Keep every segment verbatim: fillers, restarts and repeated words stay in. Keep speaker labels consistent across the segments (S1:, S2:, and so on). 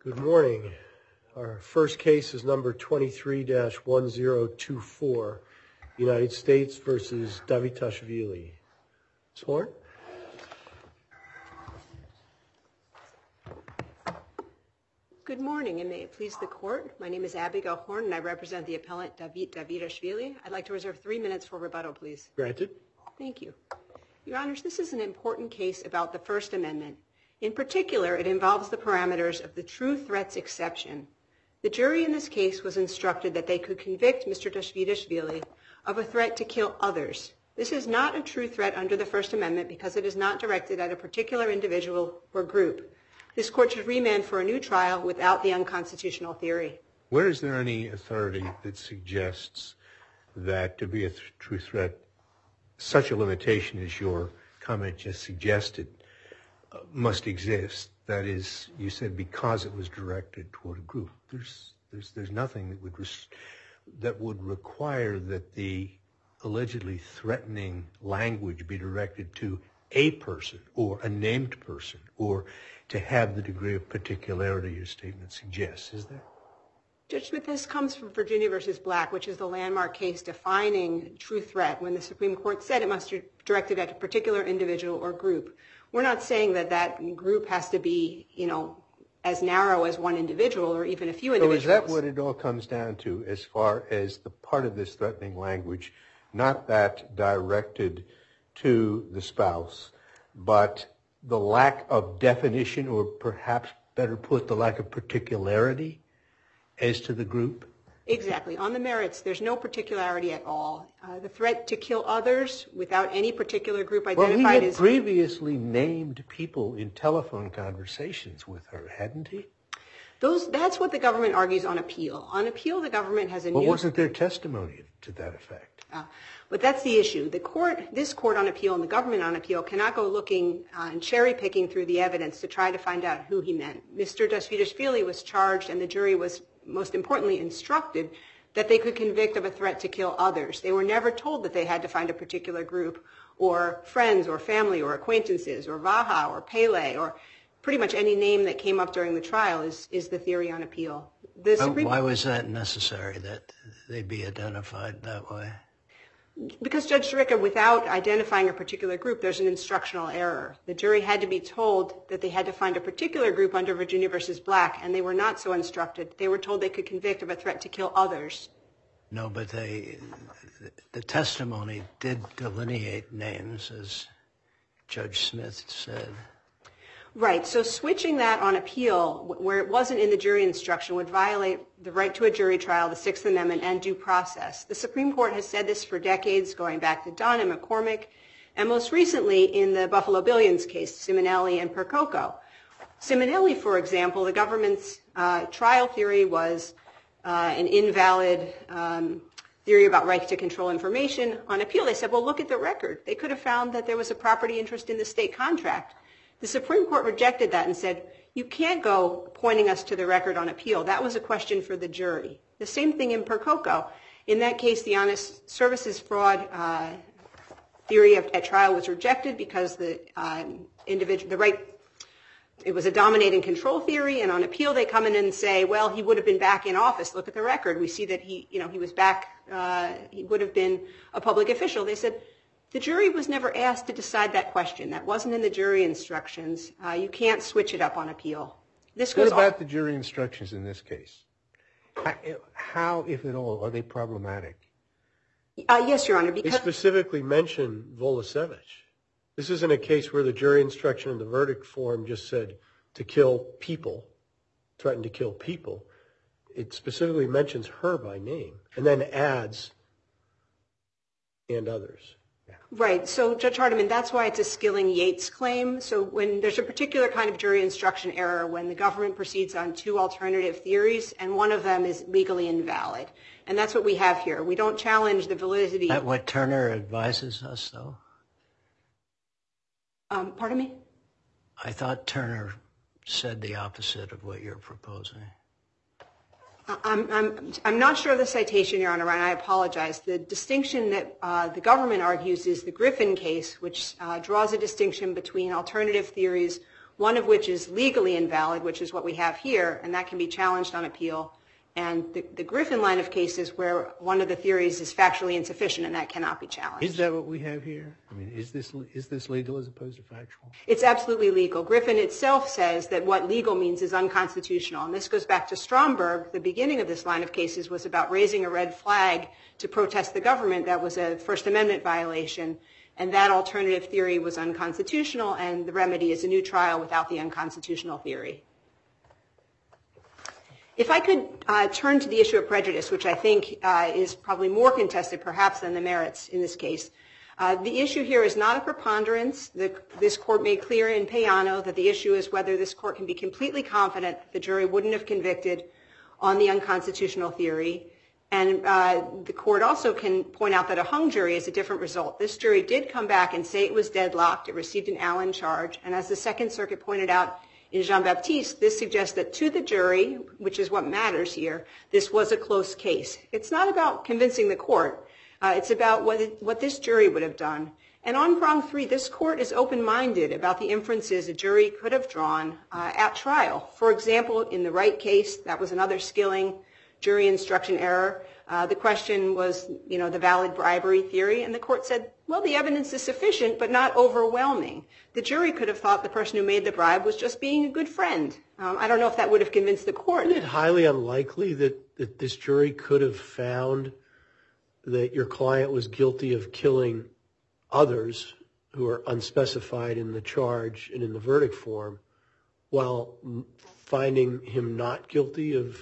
S1: Good morning. Our first case is number twenty-three dash one zero two four, United States versus Davitashvili. Miz Horn?
S2: Good morning, and may it please the court. My name is Abigail Horn, and I represent the appellant David Davitashvili. I'd like to reserve three minutes for rebuttal, please.
S1: Granted.
S2: Thank you. Your Honors, this is an important case about the First Amendment. In particular, it involves the parameters of the true threats exception. The jury in this case was instructed that they could convict Mister Davitashvili of a threat to kill others. This is not a true threat under the First Amendment because it is not directed at a particular individual or group. This court should remand for a new trial without the unconstitutional theory.
S3: Where is there any authority that suggests that to be a th- true threat, such a limitation as your comment just suggested uh, must exist? That is, you said because it was directed toward a group. There's there's there's nothing that would res- that would require that the allegedly threatening language be directed to a person or a named person or to have the degree of particularity your statement suggests, is there?
S2: Judge Smith, this comes from Virginia versus Black, which is the landmark case defining true threat when the Supreme Court said it must be directed at a particular individual or group. We're not saying that that group has to be, you know, as narrow as one individual or even a few individuals.
S3: So is that what it all comes down to as far as the part of this threatening language, not that directed to the spouse, but the lack of definition, or perhaps better put, the lack of particularity as to the group?
S2: Exactly. On the merits, there's no particularity at all. Uh, the threat to kill others without any particular group identified as...
S3: Well, he had as... previously named people in telephone conversations with her, hadn't he?
S2: Those, that's what the government argues on appeal. On appeal, the government has a
S3: but
S2: new...
S3: But wasn't there testimony to that effect?
S2: Uh, but that's the issue. The court, this court on appeal and the government on appeal cannot go looking uh, and cherry-picking through the evidence to try to find out who he meant. Mister Davitashvili was charged and the jury was, most importantly, instructed that they could convict of a threat to kill others. They were never told that they had to find a particular group or friends or family or acquaintances or Vaha or Pele or pretty much any name that came up during the trial is, is the theory on appeal. The Supreme...
S4: Why was that necessary, that they be identified that way?
S2: Because, Judge Sirica, without identifying a particular group, there's an instructional error. The jury had to be told that they had to find a particular group under Virginia versus Black, and they were not so instructed. They were told they could convict of a threat to kill others.
S4: No, but they, the testimony did delineate names, as Judge Smith said.
S2: Right. So switching that on appeal, where it wasn't in the jury instruction, would violate the right to a jury trial, the Sixth Amendment, and due process. The Supreme Court has said this for decades, going back to Dunn and McCormick, and most recently in the Buffalo Billions case, Simonelli and Percoco. Simonelli, for example, the government's uh, trial theory was uh, an invalid um, theory about right to control information. On appeal, they said, well, look at the record. They could have found that there was a property interest in the state contract. The Supreme Court rejected that and said, you can't go pointing us to the record on appeal. That was a question for the jury. The same thing in Percoco. In that case, the honest services fraud uh, theory of, at trial was rejected because the uh, individual, the right, it was a dominating control theory, and on appeal they come in and say, well, he would have been back in office. Look at the record. We see that he, you know, he was back, uh, he would have been a public official. They said, the jury was never asked to decide that question. That wasn't in the jury instructions. Uh, you can't switch it up on appeal. This goes
S3: what about
S2: all-
S3: the jury instructions in this case? How, how, if at all, are they problematic?
S2: Uh, yes, Your Honor.
S1: They
S2: Because
S1: specifically mention Volosevich. This isn't a case where the jury instruction in the verdict form just said to kill people, threaten to kill people. It specifically mentions her by name and then adds and others.
S2: Right. So, Judge Hardiman, that's why it's a Skilling-Yates claim. So when there's a particular kind of jury instruction error, when the government proceeds on two alternative theories, and one of them is legally invalid. And that's what we have here. We don't challenge the validity.
S4: Is that what Turner advises us, though?
S2: Um, pardon me?
S4: I thought Turner said the opposite of what you're proposing.
S2: I'm, I'm, I'm not sure of the citation, Your Honor, and I apologize. The distinction that uh, the government argues is the Griffin case, which uh, draws a distinction between alternative theories one of which is legally invalid, which is what we have here, and that can be challenged on appeal, and the, the Griffin line of cases where one of the theories is factually insufficient and that cannot be challenged.
S3: Is that what we have here? I mean, is this is this legal as opposed to factual?
S2: It's absolutely legal. Griffin itself says that what legal means is unconstitutional, and this goes back to Stromberg. The beginning of this line of cases was about raising a red flag to protest the government. That was a First Amendment violation, and that alternative theory was unconstitutional, and the remedy is a new trial without the unconstitutional theory. If I could uh, turn to the issue of prejudice, which I think uh, is probably more contested perhaps than the merits in this case. Uh, the issue here is not a preponderance. The, this court made clear in Payano that the issue is whether this court can be completely confident that the jury wouldn't have convicted on the unconstitutional theory. And uh, the court also can point out that a hung jury is a different result. This jury did come back and say it was deadlocked. It received an Allen charge. And as the Second Circuit pointed out in Jean-Baptiste, this suggests that to the jury, which is what matters here, this was a close case. It's not about convincing the court. Uh, it's about what, it, what this jury would have done. And on prong three, this court is open-minded about the inferences a jury could have drawn uh, at trial. For example, in the Wright case, that was another Skilling jury instruction error. Uh, the question was, you know, the valid bribery theory, and the court said, well, the evidence is sufficient, but not overwhelming. The jury could have thought the person who made the bribe was just being a good friend. Um, I don't know if that would have convinced the court.
S1: Isn't it highly unlikely that, that this jury could have found that your client was guilty of killing others who are unspecified in the charge and in the verdict form, while finding him not guilty of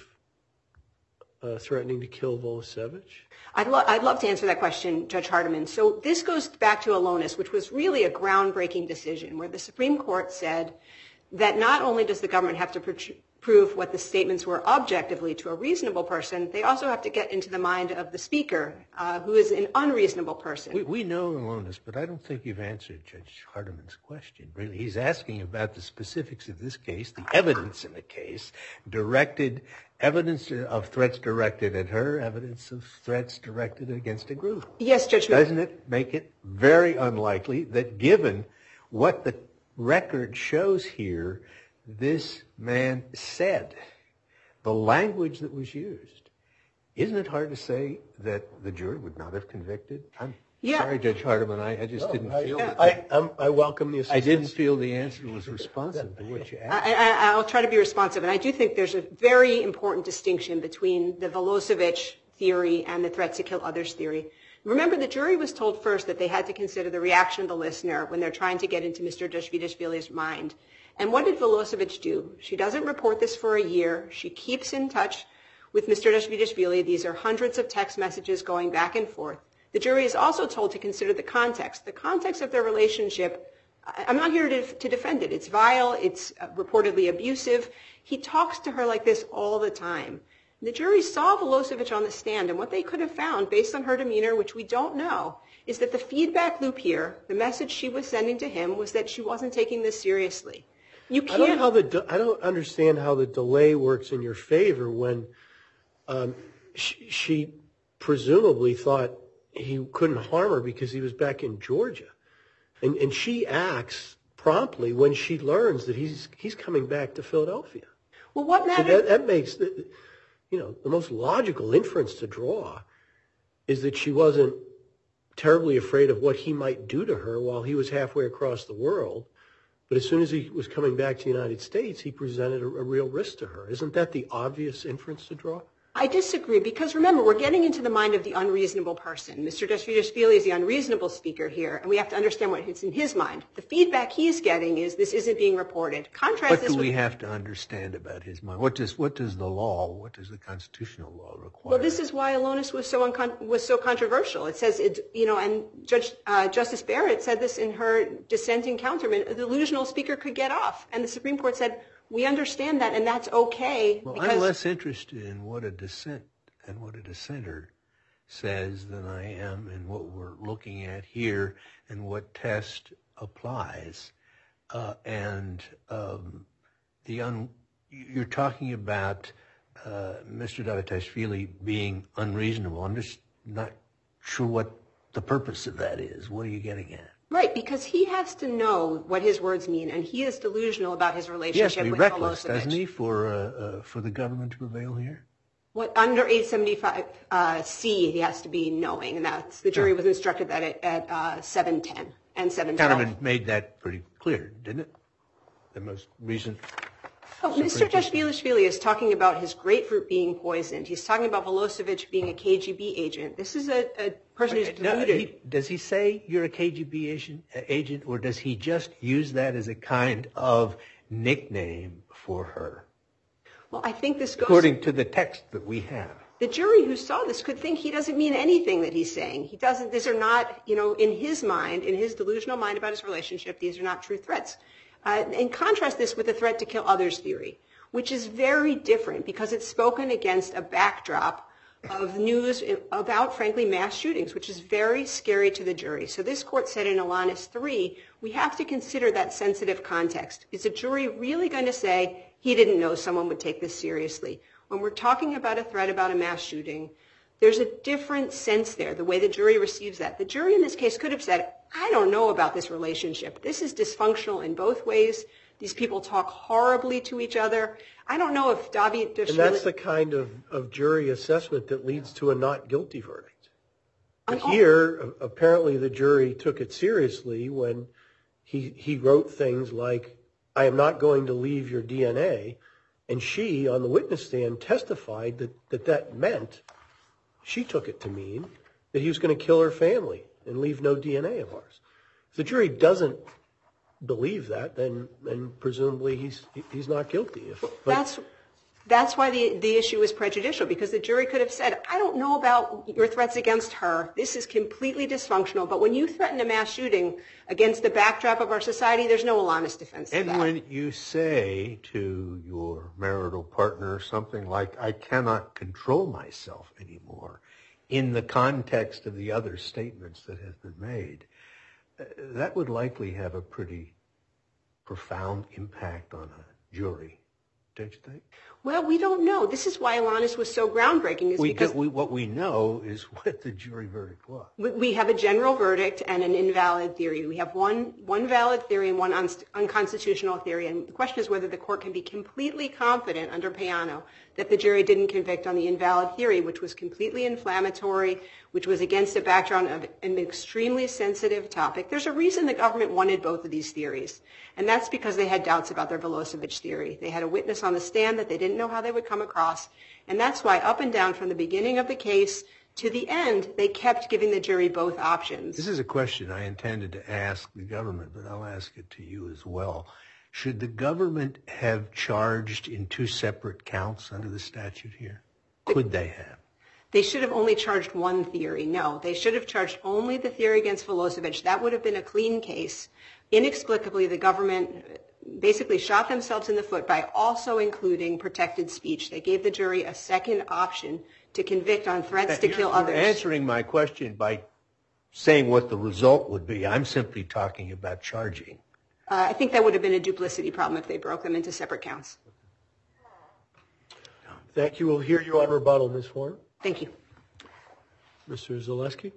S1: Uh, threatening to kill Volosevich?
S2: I'd, lo- I'd love to answer that question, Judge Hardiman. So this goes back to Alonis, which was really a groundbreaking decision where the Supreme Court said that not only does the government have to pr- prove what the statements were objectively to a reasonable person, they also have to get into the mind of the speaker, uh, who is an unreasonable person.
S3: We, we know Alonis, but I don't think you've answered Judge Hardiman's question. Really, he's asking about the specifics of this case, the evidence in the case, directed evidence of threats directed at her, evidence of threats directed against a group.
S2: Yes, Judge.
S3: Doesn't it make it very unlikely that given what the record shows here, this man said, the language that was used, isn't it hard to say that the jury would not have convicted? I'm
S2: yeah.
S3: sorry, Judge Hardiman, I, I just no, didn't
S1: I,
S3: feel
S1: yeah, I, I'm, I welcome the assistance.
S3: I didn't feel the answer was responsive to what you asked.
S2: I, I, I'll try to be responsive, and I do think there's a very important distinction between the Volosevich theory and the threats to kill others theory. Remember, the jury was told first that they had to consider the reaction of the listener when they're trying to get into Mister Dashvidashvili's mind. And what did Volosevich do? She doesn't report this for a year. She keeps in touch with Mister Dashvidashvili. These are hundreds of text messages going back and forth. The jury is also told to consider the context. The context of their relationship, I'm not here to, to defend it. It's vile. It's uh, reportedly abusive. He talks to her like this all the time. The jury saw Volosevich on the stand, and what they could have found, based on her demeanor, which we don't know, is that the feedback loop here, the message she was sending to him, was that she wasn't taking this seriously. You can't.
S1: I don't, how the de- I don't understand how the delay works in your favor when um, she, she presumably thought he couldn't harm her because he was back in Georgia. And, and she acts promptly when she learns that he's he's coming back to Philadelphia.
S2: Well, what
S1: So
S2: matters?
S1: that, that makes, the, you know, the most logical inference to draw is that she wasn't terribly afraid of what he might do to her while he was halfway across the world. But as soon as he was coming back to the United States, he presented a, a real risk to her. Isn't that the obvious inference to draw?
S2: I disagree, because remember, we're getting into the mind of the unreasonable person. Mister Dashvidashvili is the unreasonable speaker here, and we have to understand what is in his mind. The feedback he's getting is this isn't being reported. Contrast
S3: What
S2: this
S3: do
S2: with,
S3: we have to understand about his mind? What does what does the law, what does the constitutional law require?
S2: Well, this is why Alonis was so uncon- was so controversial. It says, it, you know, and Judge uh, Justice Barrett said this in her dissenting counterman, a delusional speaker could get off. And the Supreme Court said, we understand that, and that's okay.
S3: Well,
S2: because
S3: I'm less interested in what a dissent and what a dissenter says than I am in what we're looking at here and what test applies. Uh, and um, the un- you're talking about uh, Mister Dashvidashvili being unreasonable. I'm just not sure what the purpose of that is. What are you getting at?
S2: Right, because he has to know what his words mean, and he is delusional about his relationship with
S3: reckless,
S2: Milosevic.
S3: doesn't he, for uh, uh, for the government to prevail here?
S2: What under eight seventy-five uh, C, he has to be knowing, and that's the jury was instructed that at, at uh, seven ten and seven twelve.
S3: Kahneman made that pretty clear, didn't it? The most recent.
S2: Oh, Mister Dashvilashvili is talking about his grapefruit being poisoned. He's talking about Milosevic being a K G B agent. This is a, a person who's deluded.
S3: No, he, does he say you're a K G B agent, uh, agent, or does he just use that as a kind of nickname for her?
S2: Well, I think this goes...
S3: According to the text that we have.
S2: The jury who saw this could think he doesn't mean anything that he's saying. He doesn't, these are not, you know, in his mind, in his delusional mind about his relationship, these are not true threats. Uh, and contrast this with the threat to kill others theory, which is very different because it's spoken against a backdrop of news about, frankly, mass shootings, which is very scary to the jury. So this court said in Alanis three, we have to consider that sensitive context. Is a jury really going to say he didn't know someone would take this seriously? When we're talking about a threat about a mass shooting, there's a different sense there, the way the jury receives that. The jury in this case could have said, I don't know about this relationship. This is dysfunctional in both ways. These people talk horribly to each other. I don't know if David Dashvili...
S1: And that's the kind of, of jury assessment that leads to a not guilty verdict. But here, apparently the jury took it seriously when he he wrote things like, I am not going to leave your D N A. And she, on the witness stand, testified that that, that meant, she took it to mean, that he was going to kill her family and leave no D N A of ours. If the jury doesn't believe that, then then presumably he's he's not guilty. If, but,
S2: that's that's why the the issue is prejudicial, because the jury could have said, I don't know about your threats against her. This is completely dysfunctional. But when you threaten a mass shooting against the backdrop of our society, there's no Alanis defense to
S3: and
S2: that.
S3: And when you say to your marital partner something like, I cannot control myself anymore, in the context of the other statements that have been made, that would likely have a pretty profound impact on a jury, don't you think?
S2: Well, we don't know. This is why Alanis was so groundbreaking. Is
S3: we
S2: because
S3: do, we, what we know is what the jury verdict was.
S2: We have a general verdict and an invalid theory. We have one one valid theory and one un- unconstitutional theory. And the question is whether the court can be completely confident under Peano that the jury didn't convict on the invalid theory, which was completely inflammatory, which was against a background of an extremely sensitive topic. There's a reason the government wanted both of these theories, and that's because they had doubts about their Milosevic theory. They had a witness on the stand that they didn't know how they would come across, and that's why up and down from the beginning of the case to the end, they kept giving the jury both options.
S3: This is a question I intended to ask the government, but I'll ask it to you as well. Should the government have charged in two separate counts under the statute here? Could they have?
S2: They should have only charged one theory. No, they should have charged only the theory against Milosevic. That would have been a clean case. Inexplicably, the government basically shot themselves in the foot by also including protected speech. They gave the jury a second option to convict on threats to kill others.
S3: You're answering my question by saying what the result would be. I'm simply talking about charging.
S2: Uh, I think that would have been a duplicity problem if they broke them into separate counts.
S1: Thank you. We'll hear you on rebuttal, Miz Horn.
S2: Thank you.
S1: Mister Zaleski.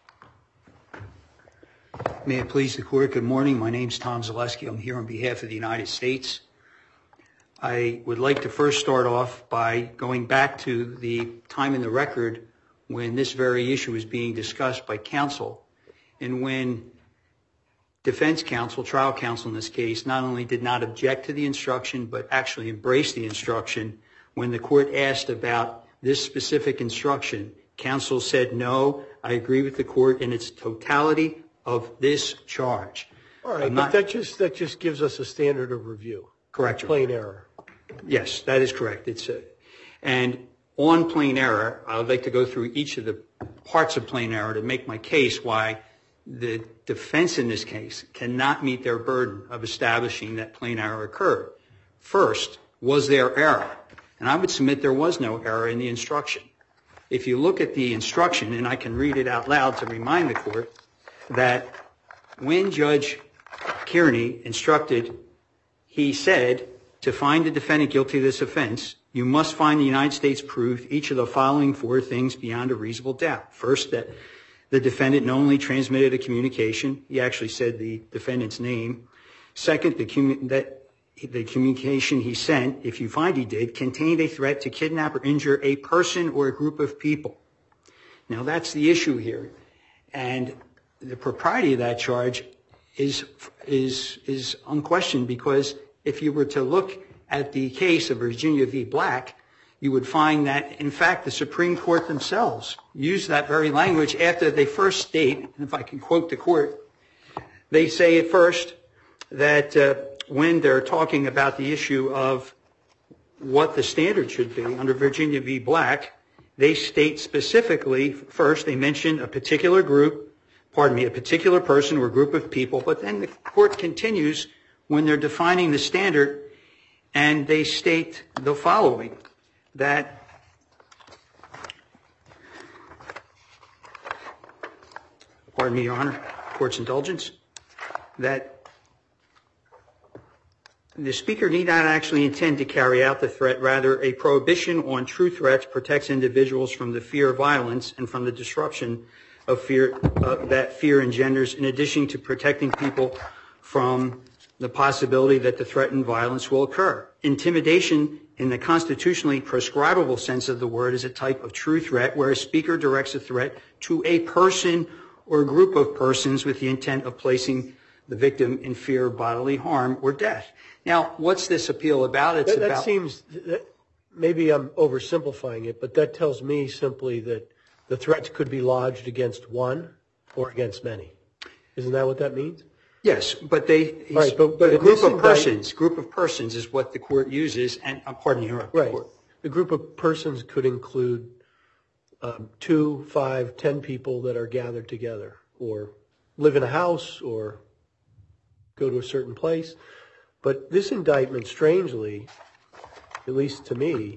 S5: May it please the court. Good morning. My name's Tom Zaleski. I'm here on behalf of the United States. I would like to first start off by going back to the time in the record when this very issue was being discussed by counsel, and when defense counsel, trial counsel in this case, not only did not object to the instruction, but actually embraced the instruction. When the court asked about this specific instruction, counsel said, no, I agree with the court in its totality of this charge.
S1: All right,
S5: not,
S1: but that just that just gives us a standard of review.
S5: Correct.
S1: Plain error.
S5: Yes, that is correct. It's a, and on plain error, I would like to go through each of the parts of plain error to make my case why the defense in this case cannot meet their burden of establishing that plain error occurred. First, was there error? And I would submit there was no error in the instruction. If you look at the instruction, and I can read it out loud to remind the court, that when Judge Kearney instructed, he said, to find the defendant guilty of this offense, you must find the United States proved each of the following four things beyond a reasonable doubt. First, that the defendant knowingly transmitted a communication. He actually said the defendant's name. Second, the, commu- that the communication he sent, if you find he did, contained a threat to kidnap or injure a person or a group of people. Now, that's the issue here. And the propriety of that charge is, is, is unquestioned, because if you were to look at the case of Virginia v. Black, you would find that, in fact, the Supreme Court themselves used that very language after they first state, and if I can quote the court, they say at first that uh, when they're talking about the issue of what the standard should be under Virginia v. Black, they state specifically, first they mention a particular group, pardon me, a particular person or group of people, but then the court continues when they're defining the standard, and they state the following, that pardon me, Your Honor, court's indulgence, that the speaker need not actually intend to carry out the threat. Rather, a prohibition on true threats protects individuals from the fear of violence and from the disruption of fear uh, that fear engenders, in addition to protecting people from the possibility that the threatened violence will occur. Intimidation, in the constitutionally prescribable sense of the word, is a type of true threat where a speaker directs a threat to a person or a group of persons with the intent of placing the victim in fear of bodily harm or death. Now, what's this appeal about? It's
S1: that, that
S5: about
S1: seems, that, maybe I'm oversimplifying it, but that tells me simply that the threats could be lodged against one or against many. Isn't that what that means?
S5: yes, but they he's,
S1: Right, but-
S5: but
S1: but
S5: a
S1: in
S5: group
S1: this
S5: of
S1: indict-
S5: persons, group of persons is what the court uses, and uh, pardon me, Your Honor,
S1: Right.
S5: court.
S1: The group of persons could include um, two, five, ten people that are gathered together, or live in a house, or go to a certain place. But this indictment, strangely, at least to me,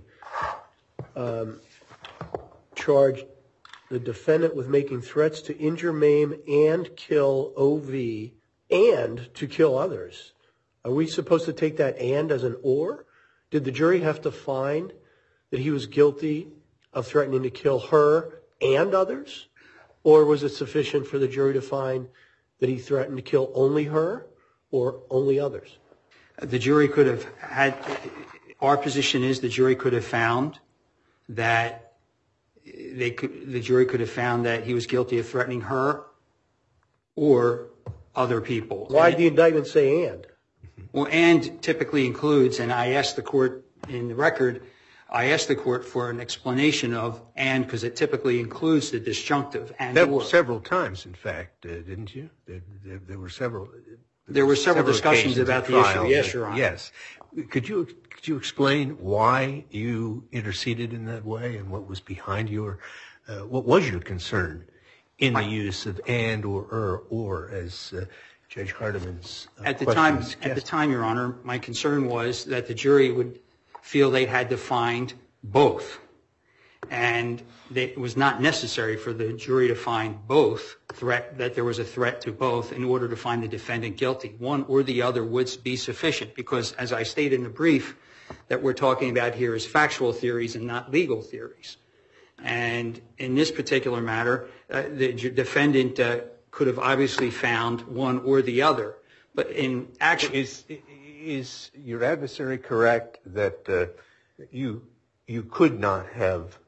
S1: um, charged the defendant with making threats to injure, maim, and kill O V, and to kill others. Are we supposed to take that and as an or? Did the jury have to find that he was guilty of threatening to kill her and others? Or was it sufficient for the jury to find that he threatened to kill only her or only others?
S5: The jury could have had, our position is the jury could have found that they could, the jury could have found that he was guilty of threatening her or other people.
S1: Why did the indictment say and?
S5: Well, and typically includes, and I asked the court in the record, I asked the court for an explanation of and, because it typically includes the disjunctive and
S3: That
S5: or.
S3: several times, in fact, uh, didn't you? There, there, there were several.
S5: There were several discussions
S3: occasions
S5: about
S3: at
S5: the issue.
S3: trial
S5: Yes,
S3: that-
S5: Your Honor.
S3: Yes. Could you could you explain why you interceded in that way and what was behind your, uh, what was your concern in the use of and or or or as uh, Judge Hardiman's uh,
S5: At the
S3: question
S5: time,
S3: suggested?
S5: at the time, Your Honor, my concern was that the jury would feel they had to find both, and they, it was not necessary for the jury to find both threat, that there was a threat to both in order to find the defendant guilty. One or the other would be sufficient, because as I stated in the brief, that we're talking about here is factual theories and not legal theories. And in this particular matter, uh, the ju- defendant uh, could have obviously found one or the other, but in action.
S3: Is is your adversary correct that uh, you you could not have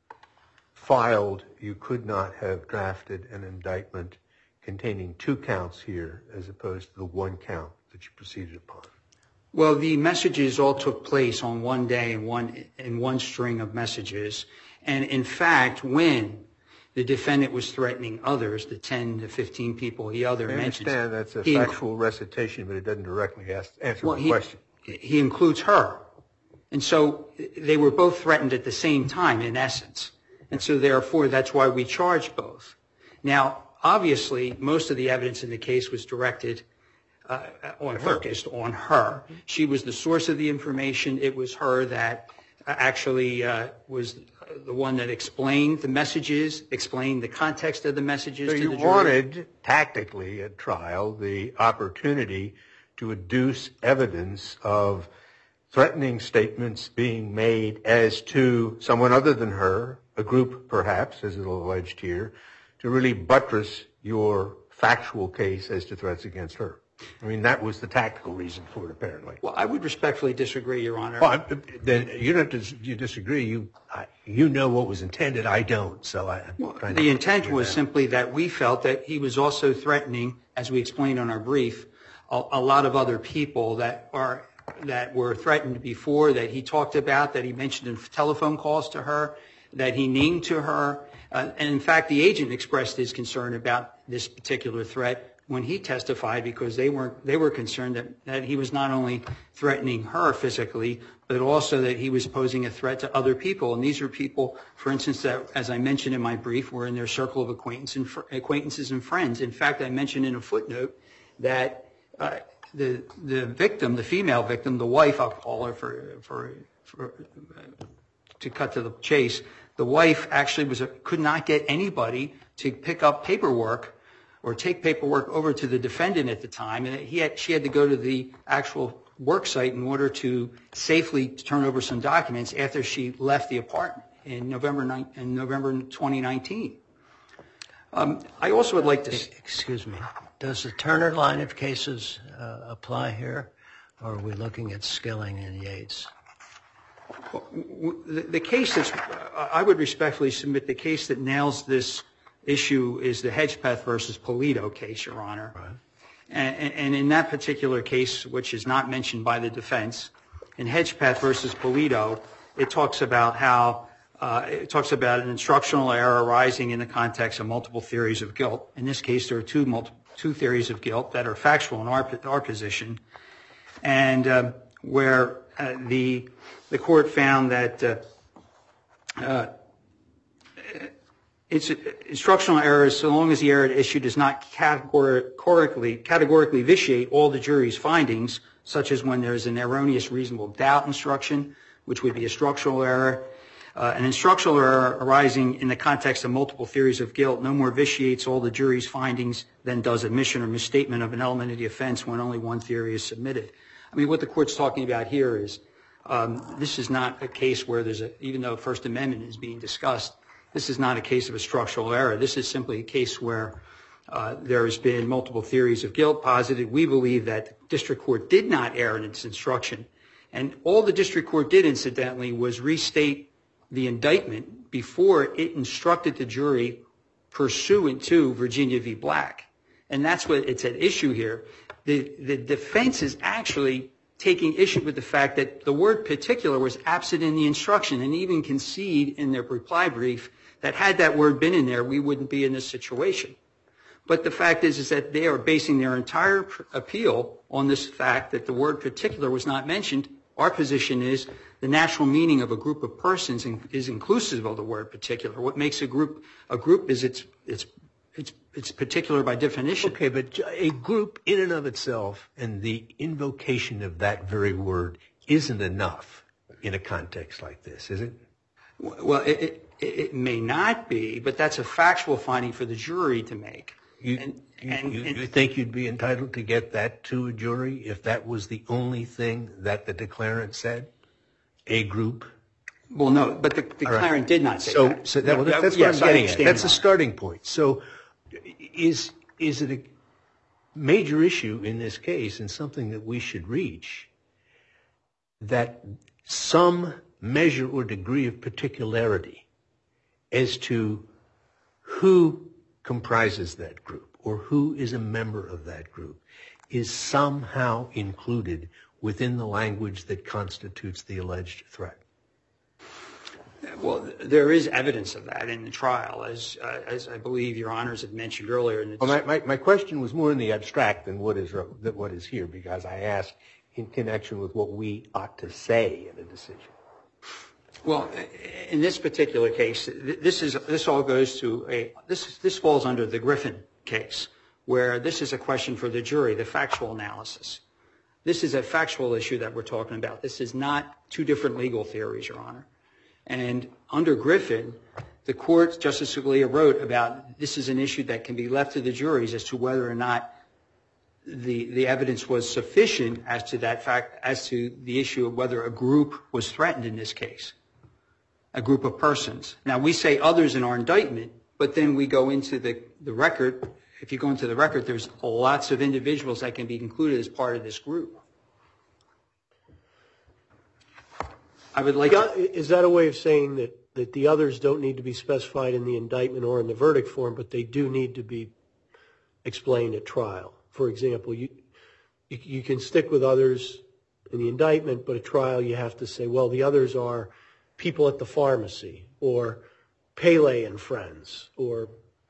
S3: filed, you could not have drafted an indictment containing two counts here as opposed to the one count that you proceeded upon?
S5: Well, the messages all took place on one day in one in one string of messages. And in fact, when the defendant was threatening others, the ten to fifteen people he other
S3: I
S5: mentioned.
S3: understand that's a
S5: he,
S3: factual recitation, but it doesn't directly ask, answer
S5: well,
S3: the
S5: he,
S3: question.
S5: He includes her. And so they were both threatened at the same time, in essence. And so therefore, that's why we charged both. Now, obviously, most of the evidence in the case was directed uh, on focused on her. She was the source of the information. It was her that actually uh, was the one that explained the messages, explained the context of the messages
S3: So
S5: to
S3: you
S5: the jury.
S3: wanted, tactically at trial, the opportunity to adduce evidence of threatening statements being made as to someone other than her, a group perhaps, as is alleged here, to really buttress your factual case as to threats against her. I mean, that was the tactical reason for it, apparently.
S5: Well, I would respectfully disagree, Your Honor.
S3: Well, then you don't have to you disagree. You I, you know what was intended. I don't. So I.
S5: Well, the intent was that. simply that we felt that he was also threatening, as we explained on our brief, a, a lot of other people that are that were threatened before, that he talked about, that he mentioned in telephone calls to her, that he named to her. Uh, and in fact, the agent expressed his concern about this particular threat when he testified, because they were they were concerned that, that he was not only threatening her physically, but also that he was posing a threat to other people. And these are people, for instance, that, as I mentioned in my brief, were in their circle of acquaintance and fr- acquaintances and friends. In fact, I mentioned in a footnote that uh, the the victim, the female victim, the wife, I'll call her for for, for uh, to cut to the chase, the wife actually was a, could not get anybody to pick up paperwork or take paperwork over to the defendant at the time, and he had, she had to go to the actual work site in order to safely turn over some documents after she left the apartment in November in November twenty nineteen. Um, I also would like to...
S4: Excuse me. Does the Turner line of cases uh, apply here, or are we looking at Skilling and Yates?
S5: Well, the, the case that's... I would respectfully submit the case that nails this issue is the Hedgepeth versus Polito case, Your Honor. Right. And, and in that particular case, which is not mentioned by the defense, in Hedgepeth versus Polito, it talks about how uh, it talks about an instructional error arising in the context of multiple theories of guilt. In this case, there are two multi, two theories of guilt that are factual in our our position, and uh, where uh, the the court found that. Uh, uh, It's instructional errors, so long as the error at issue does not categorically, categorically vitiate all the jury's findings, such as when there is an erroneous reasonable doubt instruction, which would be a structural error. Uh, an instructional error arising in the context of multiple theories of guilt no more vitiates all the jury's findings than does admission or misstatement of an element of the offense when only one theory is submitted. I mean, what the court's talking about here is um, this is not a case where there's a, even though First Amendment is being discussed, this is not a case of a structural error. This is simply a case where uh, there has been multiple theories of guilt posited. We believe that the district court did not err in its instruction. And all the district court did, incidentally, was restate the indictment before it instructed the jury pursuant to Virginia v. Black. And that's what it's at issue here. The, the defense is actually taking issue with the fact that the word particular was absent in the instruction, and even concede in their reply brief that had that word been in there, we wouldn't be in this situation. But the fact is, is that they are basing their entire appeal on this fact that the word particular was not mentioned. Our position is the natural meaning of a group of persons is inclusive of the word particular. What makes a group a group is it's it's it's it's particular by definition.
S3: Okay, but a group in and of itself and the invocation of that very word isn't enough in a context like this, is it?
S5: Well, it, it, it may not be, but that's a factual finding for the jury to make.
S3: You, and, and, you, you think you'd be entitled to get that to a jury if that was the only thing that the declarant said? A group?
S5: Well, no, but the declarant right. did not say
S3: so,
S5: that.
S3: So that, well, that's
S5: yes,
S3: what I'm getting at. That's
S5: that.
S3: a starting point. So is is it a major issue in this case and something that we should reach that some measure or degree of particularity as to who comprises that group or who is a member of that group is somehow included within the language that constitutes the alleged threat?
S5: Well, there is evidence of that in the trial, as uh, as I believe Your Honors had mentioned earlier. In the
S3: well, my, my, my question was more in the abstract than what is than what is here, because I asked in connection with what we ought to say in a decision.
S5: Well, in this particular case, this is this all goes to a this this falls under the Griffin case, where this is a question for the jury, the factual analysis. This is a factual issue that we're talking about. This is not two different legal theories, Your Honor. And under Griffin, the court, Justice Scalia wrote about this is an issue that can be left to the juries as to whether or not the the evidence was sufficient as to that fact, as to the issue of whether a group was threatened in this case, a group of persons. Now, we say others in our indictment, But then we go into the, the record. If you go into the record, there's lots of individuals that can be included as part of this group. I would like to,
S1: Is that a way of saying that, that the others don't need to be specified in the indictment or in the verdict form, but they do need to be explained at trial? For example, you, you, you can stick with others in the indictment, but at trial you have to say, well, the others are people at the pharmacy or Pele and friends, or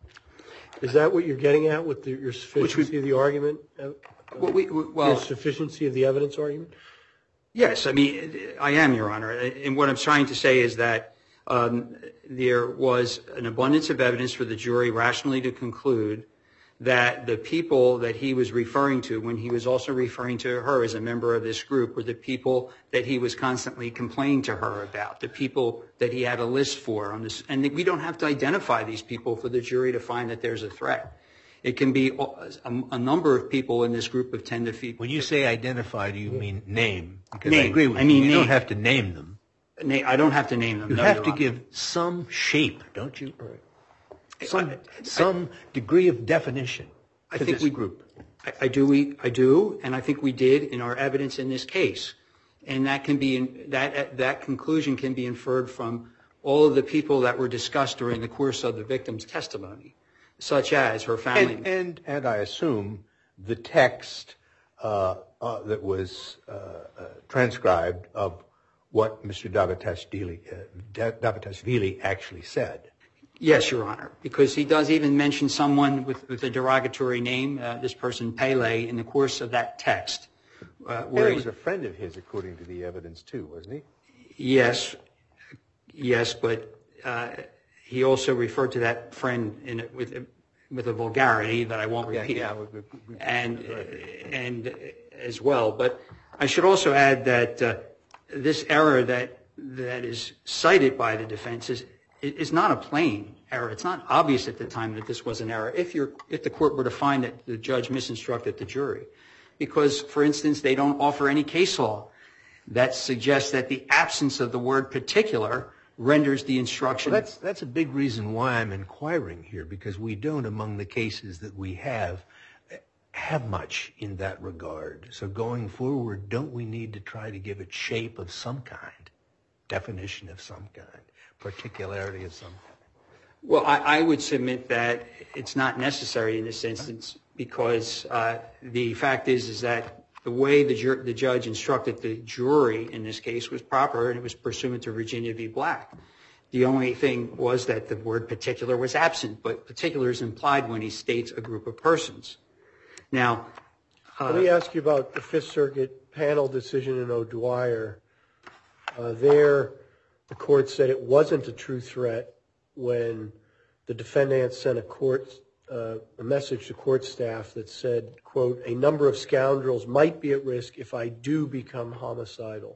S1: is that what you're getting at with the, your sufficiency we, of the argument?
S5: Well, we, well,
S1: your sufficiency of the evidence argument?
S5: Yes, I mean, I am, Your Honor. And what I'm trying to say is that um, there was an abundance of evidence for the jury rationally to conclude that the people that he was referring to, when he was also referring to her as a member of this group, were the people that he was constantly complaining to her about, the people that he had a list for on this. And we don't have to identify these people for the jury to find that there's a threat. It can be a, a number of people in this group of ten to fifteen.
S3: When you say identify, do you mean name? Because
S5: name.
S3: I agree with
S5: I mean,
S3: you. You
S5: name.
S3: don't have to name them.
S5: Na- I don't have to name them.
S3: You
S5: no,
S3: have
S5: Your
S3: to
S5: Honor.
S3: give some shape, don't you?
S5: Right.
S3: Some
S5: I,
S3: some
S5: I,
S3: degree of definition
S5: I
S3: to
S5: think
S3: this
S5: we,
S3: group.
S5: I, I do. We I do, and I think we did in our evidence in this case, and that can be in, that that conclusion can be inferred from all of the people that were discussed during the course of the victim's testimony, such as her family.
S3: And and, and I assume the text uh, uh, that was uh, uh, transcribed of what Mister Davatashvili uh, Davatashvili actually said.
S5: Yes, Your Honor, because he does even mention someone with, with a derogatory name, uh, this person Pele, in the course of that text. Uh, where
S3: Pele was a friend of his, according to the evidence, too, wasn't he?
S5: Yes, yes, but uh, he also referred to that friend in, with with a vulgarity that I won't repeat.
S3: Yeah, yeah. We, we,
S5: and and as well, but I should also add that uh, this error that that is cited by the defense is. It's not a plain error. It's not obvious at the time that this was an error. If you're, if the court were to find that the judge misinstructed the jury, because, for instance, they don't offer any case law that suggests that the absence of the word particular renders the instruction.
S3: Well, that's that's a big reason why I'm inquiring here, because we don't, among the cases that we have, have much in that regard. So going forward, don't we need to try to give it shape of some kind, definition of some kind? Particularity of some kind?
S5: Well, I, I would submit that it's not necessary in this instance, because uh, the fact is is that the way the, ju- the judge instructed the jury in this case was proper, and it was pursuant to Virginia v. Black. The only thing was that the word particular was absent, but particular is implied when he states a group of persons. Now, uh,
S1: let me ask you about the Fifth Circuit panel decision in O'Dwyer. Uh, there, the court said it wasn't a true threat when the defendant sent a court uh, a message to court staff that said, quote, "A number of scoundrels might be at risk if I do become homicidal."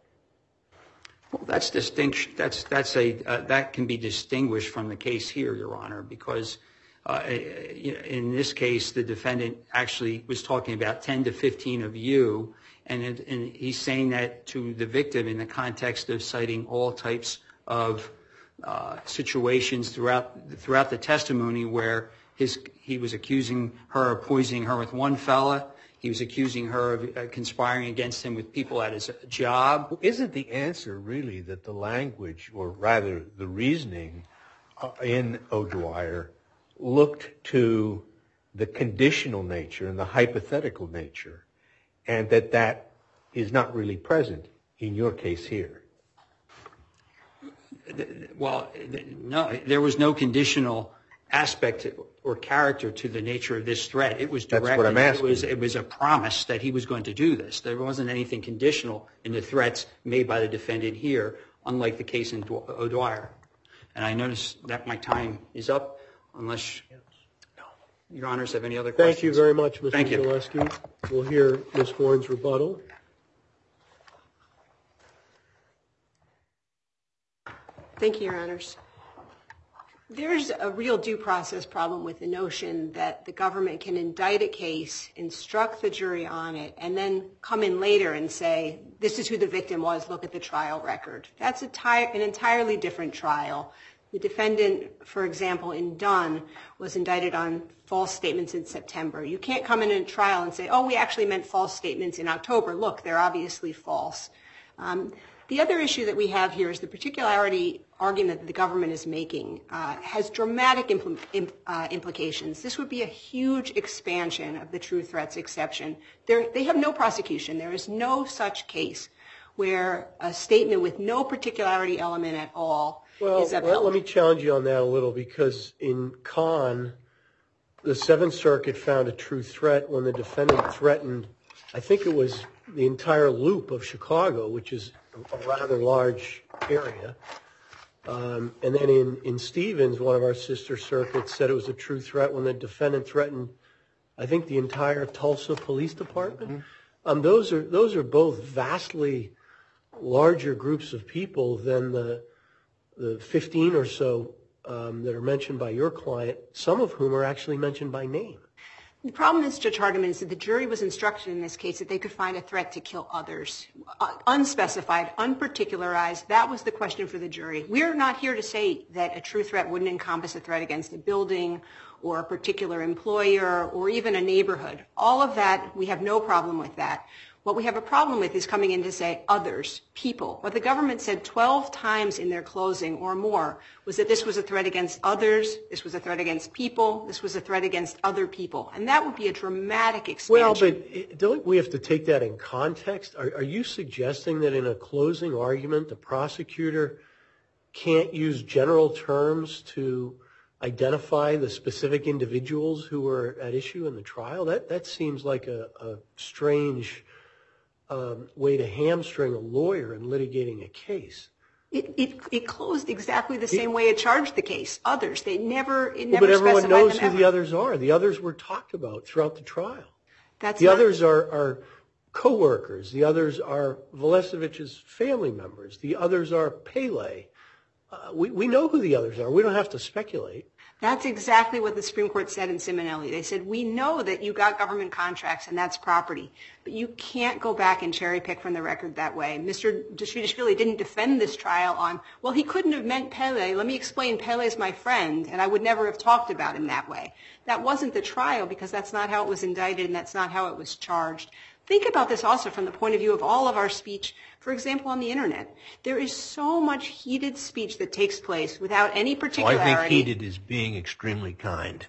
S5: Well, that's distinct. That's that's a uh, that can be distinguished from the case here, Your Honor, because uh, in this case the defendant actually was talking about ten to fifteen of you. And, it, and he's saying that to the victim in the context of citing all types of uh, situations throughout throughout the testimony where his he was accusing her of poisoning her with one fella. He was accusing her of uh, conspiring against him with people at his job.
S3: Isn't the answer really that the language, or rather the reasoning uh, in O'Dwyer, looked to the conditional nature and the hypothetical nature, and that that is not really present in your case here?
S5: Well, no, there was no conditional aspect or character to the nature of this threat. It was direct.
S3: That's what I'm asking.
S5: It was, it was a promise that he was going to do this. There wasn't anything conditional in the threats made by the defendant here, unlike the case in O'Dwyer. And I notice that my time is up, unless Your Honors have any other questions.
S1: Thank you very much, Mister
S5: Thank you.
S1: Zaleski. We'll hear Miz Horn's rebuttal.
S2: Thank you, Your Honors. There's a real due process problem with the notion that the government can indict a case, instruct the jury on it, and then come in later and say, this is who the victim was, look at the trial record. That's a ti- an entirely different trial The defendant, for example, in Dunn, was indicted on false statements in September. You can't come in a trial and say, oh, we actually meant false statements in October. Look, they're obviously false. Um, the other issue that we have here is the particularity argument that the government is making uh, has dramatic impl- imp- uh, implications. This would be a huge expansion of the true threats exception. They're, they have no prosecution. There is no such case where a statement with no particularity element at all
S1: Well,
S2: is upheld.
S1: let, let me challenge you on that a little, because in Kahn, the Seventh Circuit found a true threat when the defendant threatened, I think it was the entire loop of Chicago, which is a rather large area. Um, and then in, in Stevens, one of our sister circuits said it was a true threat when the defendant threatened, I think, the entire Tulsa Police Department. Mm-hmm. Um, those are those are both vastly larger groups of people than the the fifteen or so um, that are mentioned by your client, some of whom are actually mentioned by name.
S2: The problem is, Judge Hardiman, is that the jury was instructed in this case that they could find a threat to kill others. Uh, unspecified, unparticularized, that was the question for the jury. We're not here to say that a true threat wouldn't encompass a threat against a building or a particular employer or even a neighborhood. All of that, we have no problem with that. What we have a problem with is coming in to say others, people. What the government said twelve times in their closing or more was that this was a threat against others, this was a threat against people, this was a threat against other people. And that would be a dramatic expansion.
S1: Well, but don't we have to take that in context? Are, are you suggesting that in a closing argument, the prosecutor can't use general terms to identify the specific individuals who were at issue in the trial? That, that seems like a, a strange Um, way to hamstring a lawyer in litigating a case.
S2: It, it, it closed exactly the same way it charged the case. Others, they never, it never
S1: Well, but everyone
S2: specified
S1: knows
S2: them
S1: who
S2: ever.
S1: the others are. The others were talked about throughout the trial.
S2: That's
S1: the
S2: not,
S1: others are, are co-workers. The others are Velesevich's family members. The others are Pele. Uh, we, we know who the others are. We don't have to speculate.
S2: That's exactly what the Supreme Court said in Simonelli. They said, we know that you got government contracts and that's property, but you can't go back and cherry pick from the record that way. Mister Dashvili didn't defend this trial on, well, he couldn't have meant Pele. Let me explain, Pele's my friend, and I would never have talked about him that way. That wasn't the trial because that's not how it was indicted and that's not how it was charged. Think about this also from the point of view of all of our speech, for example, on the Internet. There is so much heated speech that takes place without any particularity.
S4: Well, I think heated is being extremely kind.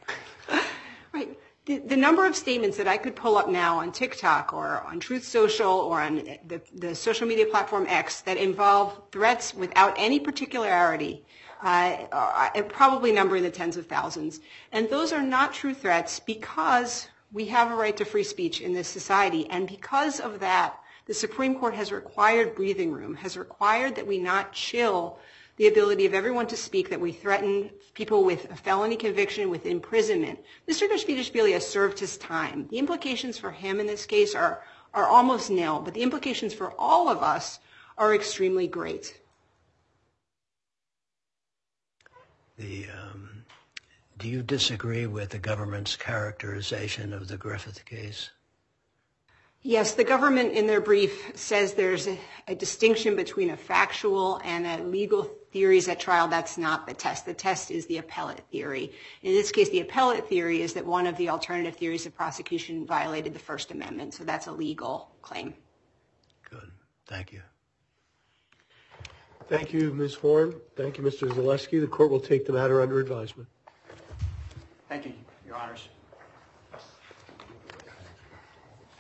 S2: Right. The, the number of statements that I could pull up now on TikTok or on Truth Social or on the, the social media platform X that involve threats without any particularity uh, are probably number in the tens of thousands. And those are not true threats because we have a right to free speech in this society. And because of that, the Supreme Court has required breathing room, has required that we not chill the ability of everyone to speak, that we threaten people with a felony conviction, with imprisonment. Mister Dashvili has served his time. The implications for him in this case are, are almost nil, but the implications for all of us are extremely great.
S4: The, um, do you disagree with the government's characterization of the Griffith case?
S2: Yes, the government in their brief says there's a, a distinction between a factual and a legal theories at trial. That's not the test. The test is the appellate theory. In this case, the appellate theory is that one of the alternative theories of prosecution violated the First Amendment, so that's a legal claim.
S4: Good. Thank you.
S1: Thank you, Miz Horn. Thank you, Mister Zaleski. The court will take the matter under advisement.
S5: Thank you, Your Honors.